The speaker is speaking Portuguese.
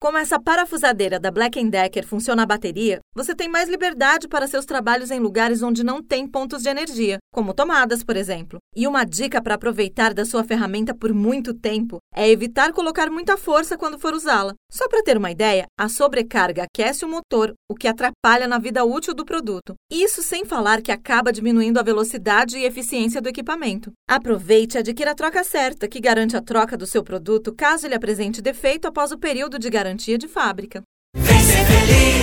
Como essa parafusadeira da Black & Decker funciona a bateria, você tem mais liberdade para seus trabalhos em lugares onde não tem pontos de energia, como tomadas, por exemplo. E uma dica para aproveitar da sua ferramenta por muito tempo é evitar colocar muita força quando for usá-la. Só para ter uma ideia, a sobrecarga aquece o motor, o que atrapalha na vida útil do produto. Isso sem falar que acaba diminuindo a velocidade e eficiência do equipamento. Aproveite e adquira a troca certa, que garante a troca do seu produto caso ele apresente defeito após o período de garantia de fábrica. Vem ser feliz!